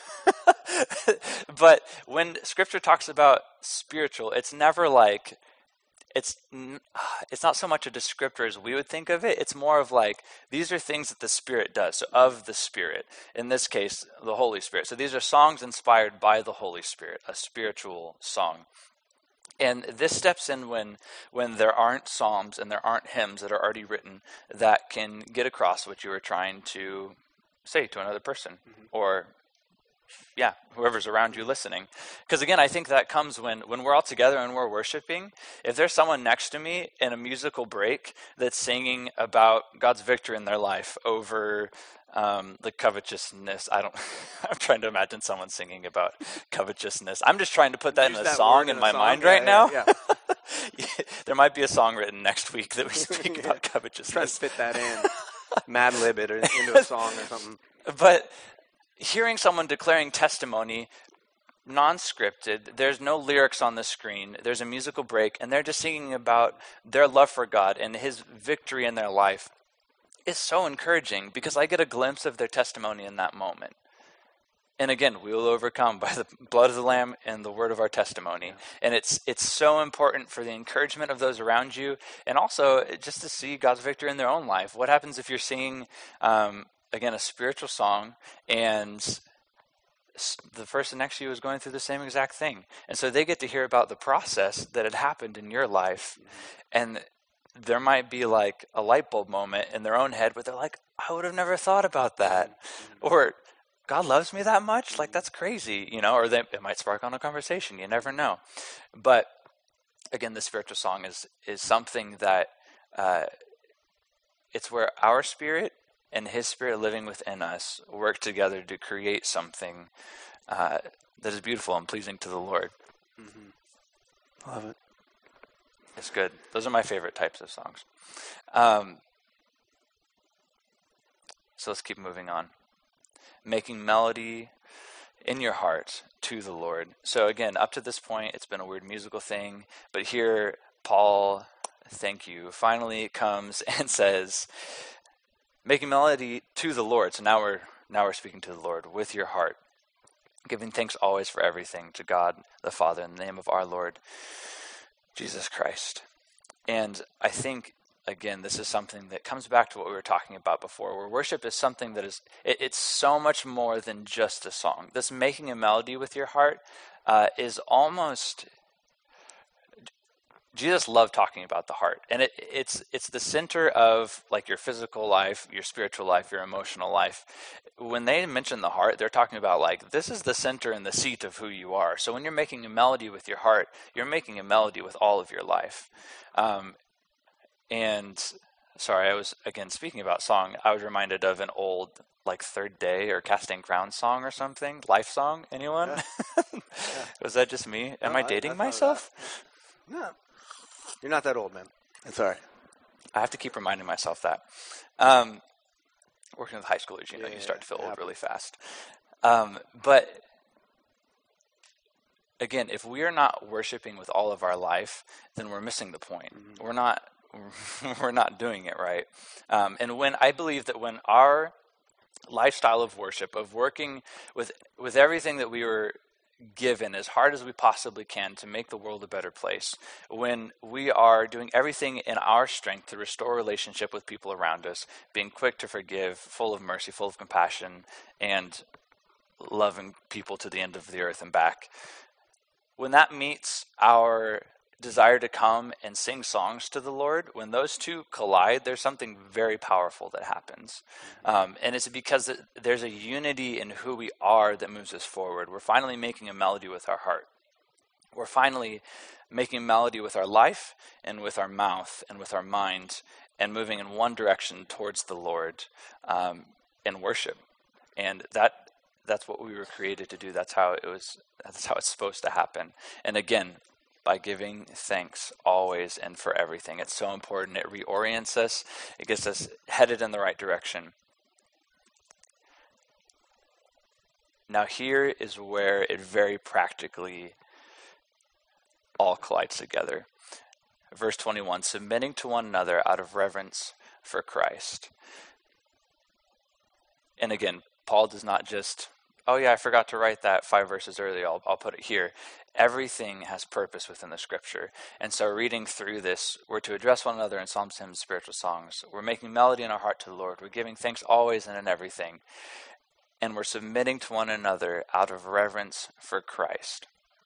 Speaker 2: But when Scripture talks about spiritual, it's never like, it's it's not so much a descriptor as we would think of it. It's more of like, these are things that the Spirit does, so of the Spirit. In this case, the Holy Spirit. So these are songs inspired by the Holy Spirit, a spiritual song. And this steps in when when there aren't psalms and there aren't hymns that are already written that can get across what you were trying to say to another person, mm-hmm. or yeah, whoever's around you listening. Because again, I think that comes when, when we're all together and we're worshiping. If there's someone next to me in a musical break that's singing about God's victory in their life over um, the covetousness, I don't, I'm trying to imagine someone singing about covetousness. I'm just trying to put that Use in a that song in, in my song? mind yeah, right yeah, now. Yeah. There might be a song written next week that we speak yeah. about covetousness.
Speaker 1: Try to fit that in. Mad lib it or into a song or something.
Speaker 2: But hearing someone declaring testimony, non-scripted, there's no lyrics on the screen, there's a musical break, and they're just singing about their love for God and his victory in their life, is so encouraging because I get a glimpse of their testimony in that moment. And again, we will overcome by the blood of the Lamb and the word of our testimony. Yeah. And it's it's so important for the encouragement of those around you, and also just to see God's victory in their own life. What happens if you're singing um, again, a spiritual song, and the person next to you is going through the same exact thing. And so they get to hear about the process that had happened in your life. And there might be like a light bulb moment in their own head where they're like, I would have never thought about that. Or, God loves me that much? Like, that's crazy, you know, or they, it might spark on a conversation. You never know. But again, the spiritual song is, is something that uh, it's where our spirit and his Spirit living within us work together to create something uh, that is beautiful and pleasing to the Lord.
Speaker 1: Mm-hmm. Love it.
Speaker 2: It's good. Those are my favorite types of songs. Um, so let's keep moving on. Making melody in your heart to the Lord. So again, up to this point, it's been a weird musical thing, but here, Paul, thank you, finally comes and says, making melody to the Lord. So now we're now we're speaking to the Lord with your heart, giving thanks always for everything to God the Father in the name of our Lord Jesus Christ. And I think, again, this is something that comes back to what we were talking about before, where worship is something that is, it, it's so much more than just a song. This making a melody with your heart uh, is almost... Jesus loved talking about the heart, and it, it's it's the center of like your physical life, your spiritual life, your emotional life. When they mention the heart, they're talking about like this is the center and the seat of who you are. So when you're making a melody with your heart, you're making a melody with all of your life. Um, and sorry, I was again speaking about song. I was reminded of an old like Third Day or Casting Crowns song or something. Life song. Anyone? Yeah. Yeah. Was that just me? Am no, I dating I, I myself?
Speaker 1: No. You're not that old, man. It's all right.
Speaker 2: I have to keep reminding myself that. Um, working with high schoolers, you know, yeah, you start to feel yeah. old really fast. Um, but again, if we are not worshiping with all of our life, then we're missing the point. Mm-hmm. We're not. We're not doing it right. Um, and when I believe that when our lifestyle of worship, of working with with everything that we were given as hard as we possibly can to make the world a better place, when we are doing everything in our strength to restore relationship with people around us, being quick to forgive, full of mercy, full of compassion, and loving people to the end of the earth and back, when that meets our desire to come and sing songs to the Lord, when those two collide, there's something very powerful that happens. Um, and it's because there's a unity in who we are that moves us forward. We're finally making a melody with our heart. We're finally making melody with our life and with our mouth and with our mind and moving in one direction towards the Lord um, in worship. And that that's what we were created to do. That's how it was. That's how it's supposed to happen. And again, by giving thanks always and for everything. It's so important. It reorients us. It gets us headed in the right direction. Now here is where it very practically all collides together. Verse twenty-one, submitting to one another out of reverence for Christ. And again, Paul does not just, oh yeah, I forgot to write that five verses earlier, I'll, I'll put it here. Everything has purpose within the scripture. And so reading through this, we're to address one another in psalms, hymns, spiritual songs. We're making melody in our heart to the Lord. We're giving thanks always and in everything. And we're submitting to one another out of reverence for Christ.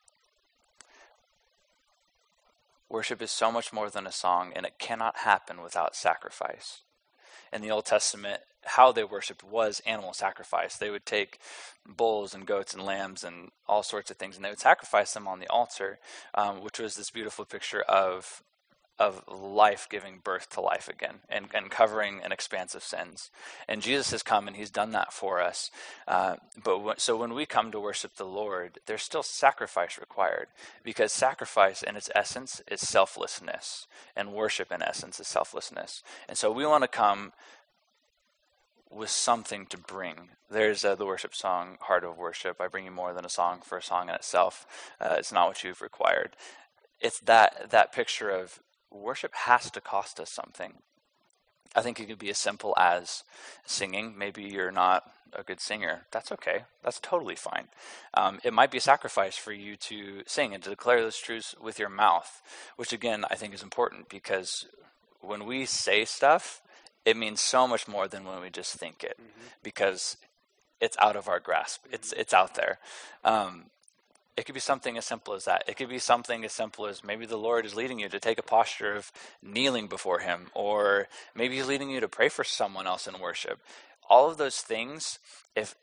Speaker 2: Worship is so much more than a song, and it cannot happen without sacrifice. In the Old Testament, how they worshipped was animal sacrifice. They would take bulls and goats and lambs and all sorts of things, and they would sacrifice them on the altar, um, which was this beautiful picture of of life giving birth to life again and, and covering an expanse of sins. And Jesus has come and he's done that for us. Uh, but w- so when we come to worship the Lord, there's still sacrifice required, because sacrifice in its essence is selflessness, and worship in essence is selflessness. And so we want to come with something to bring. There's uh, the worship song, Heart of Worship. I bring you more than a song for a song in itself. Uh, it's not what you've required. It's that that picture of worship has to cost us something. I think it could be as simple as singing. Maybe you're not a good singer. That's okay. That's totally fine. Um, it might be a sacrifice for you to sing and to declare those truths with your mouth, which again, I think is important, because when we say stuff, it means so much more than when we just think it, mm-hmm. because it's out of our grasp. It's, it's out there. Um, It could be something as simple as that. It could be something as simple as maybe the Lord is leading you to take a posture of kneeling before him, or maybe he's leading you to pray for someone else in worship. All of those things, if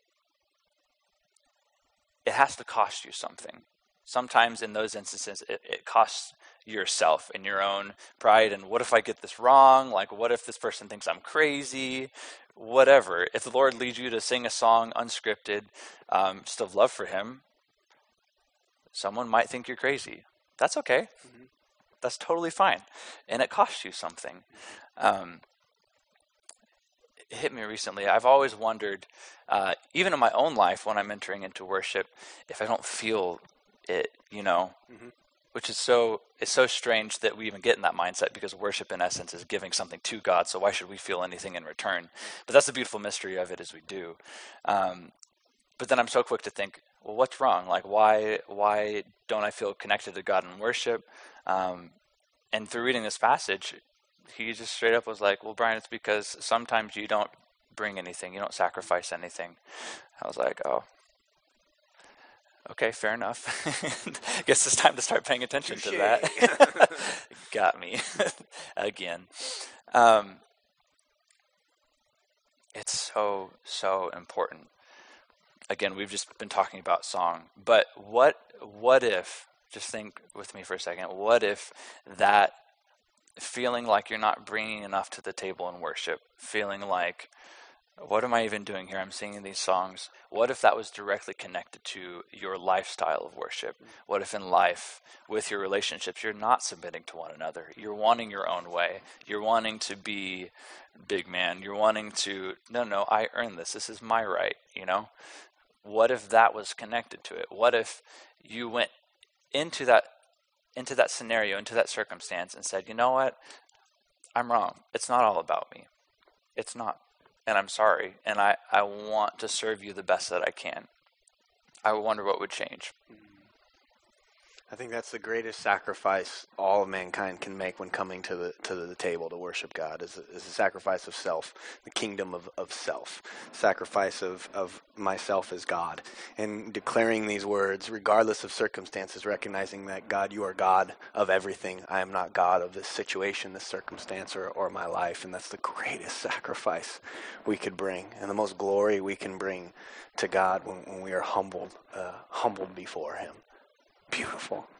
Speaker 2: it has to cost you something. Sometimes in those instances, it, it costs yourself and your own pride. And what if I get this wrong? Like, what if this person thinks I'm crazy? Whatever. If the Lord leads you to sing a song unscripted, um, just of love for him, someone might think you're crazy. That's okay. Mm-hmm. That's totally fine. And it costs you something. Um, it hit me recently. I've always wondered, uh, even in my own life when I'm entering into worship, if I don't feel it, you know, mm-hmm. which is so, it's so strange that we even get in that mindset, because worship in essence is giving something to God. So why should we feel anything in return? But that's the beautiful mystery of it, as we do. Um, but then I'm so quick to think, well, what's wrong? Like, why why don't I feel connected to God in worship? Um, and through reading this passage, he just straight up was like, well, Brian, it's because sometimes you don't bring anything. You don't sacrifice anything. I was like, oh, okay, fair enough. I guess it's time to start paying attention Touché. to that. Got me again. Um, it's so, so important. Again, we've just been talking about song, but what what if, just think with me for a second, what if that feeling like you're not bringing enough to the table in worship, feeling like, what am I even doing here? I'm singing these songs. What if that was directly connected to your lifestyle of worship? What if in life, with your relationships, you're not submitting to one another? You're wanting your own way. You're wanting to be big man. You're wanting to, no, no, I earned this. This is my right, you know? What if that was connected to it? What if you went into that into that scenario, into that circumstance, and said, you know what? I'm wrong. It's not all about me. It's not. And I'm sorry. And I, I want to serve you the best that I can. I wonder what would change.
Speaker 1: I think that's the greatest sacrifice all of mankind can make when coming to the to the table to worship God, is a, is a sacrifice of self, the kingdom of, of self, sacrifice of, of myself as God, and declaring these words regardless of circumstances, recognizing that, God, you are God of everything. I am not God of this situation, this circumstance, or, or my life, and that's the greatest sacrifice we could bring, and the most glory we can bring to God when, when we are humbled, uh, humbled before him. Beautiful.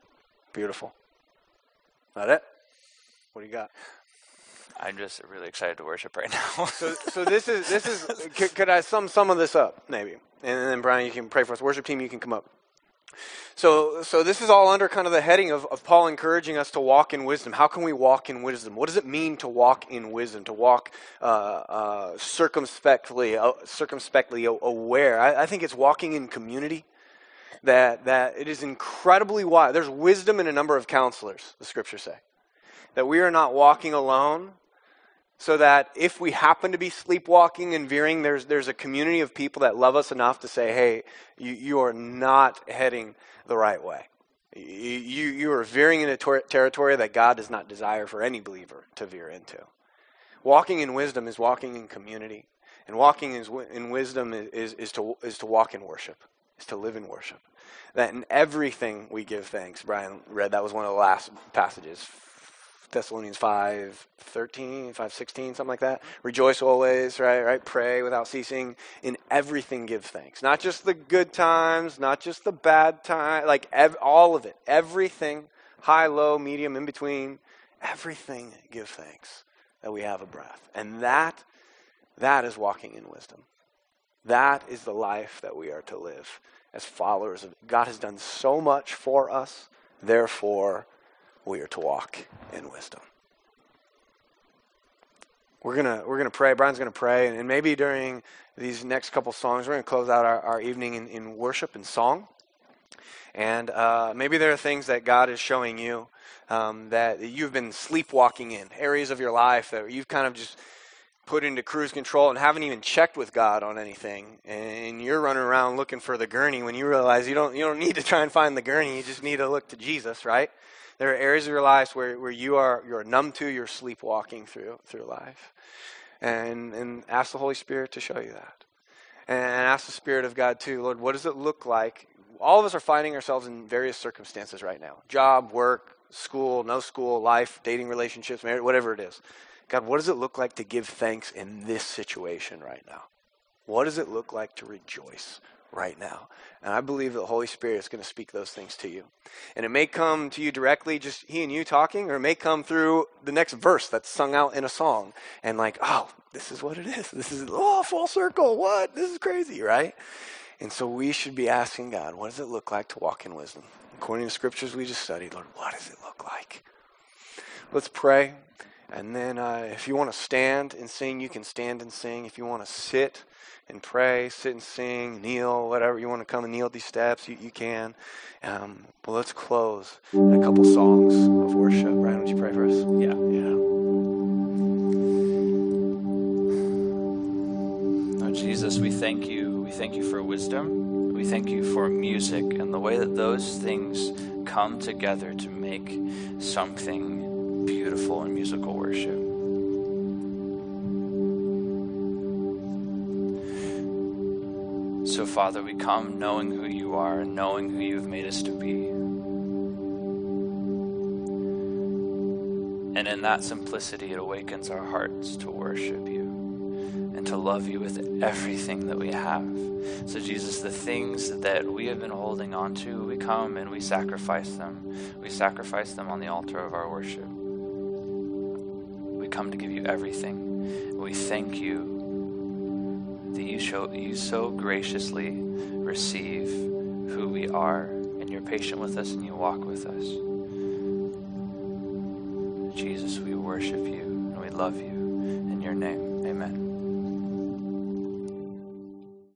Speaker 1: Beautiful. That it? What do you got?
Speaker 2: I'm just really excited to worship right now.
Speaker 1: so, so this is this is. Could, could I sum some of this up, maybe? And then Brian, you can pray for us. Worship team, you can come up. So, so this is all under kind of the heading of, of Paul encouraging us to walk in wisdom. How can we walk in wisdom? What does it mean to walk in wisdom? To walk uh, uh, circumspectly, uh, circumspectly aware. I, I think it's walking in community. That that it is incredibly wise. There's wisdom in a number of counselors, the scriptures say. That we are not walking alone, so that if we happen to be sleepwalking and veering, there's there's a community of people that love us enough to say, hey, you, you are not heading the right way. You, you, you are veering into ter- territory that God does not desire for any believer to veer into. Walking in wisdom is walking in community. And walking in, in wisdom is, is, is, to, is to walk in worship, is to live in worship. That in everything we give thanks. Brian read that was one of the last passages. Thessalonians five thirteen, five sixteen, something like that. Rejoice always, right? Right. Pray without ceasing. In everything give thanks. Not just the good times, not just the bad times, like ev- all of it. Everything, high, low, medium, in between, everything give thanks that we have a breath. And that, that is walking in wisdom. That is the life that we are to live as followers of God. Has done so much for us, therefore we are to walk in wisdom. We're gonna we're gonna pray. Brian's gonna pray, and, and maybe during these next couple songs, we're gonna close out our, our evening in, in worship and song. And uh, maybe there are things that God is showing you um, that you've been sleepwalking in, areas of your life that you've kind of just put into cruise control and haven't even checked with God on anything, and you're running around looking for the gurney when you realize you don't you don't need to try and find the gurney. You just need to look to Jesus, right? There are areas of your life where, where you are you're numb to, you're sleepwalking through through life. And and ask the Holy Spirit to show you that. And ask the Spirit of God too, Lord, what does it look like? All of us are finding ourselves in various circumstances right now. Job, work, school, no school, life, dating relationships, marriage, whatever it is. God, what does it look like to give thanks in this situation right now? What does it look like to rejoice right now? And I believe that the Holy Spirit is going to speak those things to you. And it may come to you directly, just he and you talking, or it may come through the next verse that's sung out in a song. And like, oh, this is what it is. This is, oh, full circle. What? This is crazy, right? And so we should be asking God, what does it look like to walk in wisdom? According to the scriptures we just studied, Lord, what does it look like? Let's pray. And then uh, if you want to stand and sing, you can stand and sing. If you want to sit and pray, sit and sing, kneel, whatever you want to come and kneel at these steps, you, you can. Um, but let's close a couple songs of worship. Brian, would you pray for us?
Speaker 2: Yeah.
Speaker 1: Yeah.
Speaker 2: Oh, Jesus, we thank you. We thank you for wisdom. We thank you for music and the way that those things come together to make something beautiful in musical worship. So, Father, we come knowing who you are and knowing who you've made us to be. And in that simplicity, it awakens our hearts to worship you and to love you with everything that we have. So, Jesus, the things that we have been holding on to, we come and we sacrifice them. We sacrifice them on the altar of our worship. We come to give you everything. We thank you that you show you so graciously receive who we are, and you're patient with us and you walk with us. Jesus, we worship you and we love you. In your name, amen.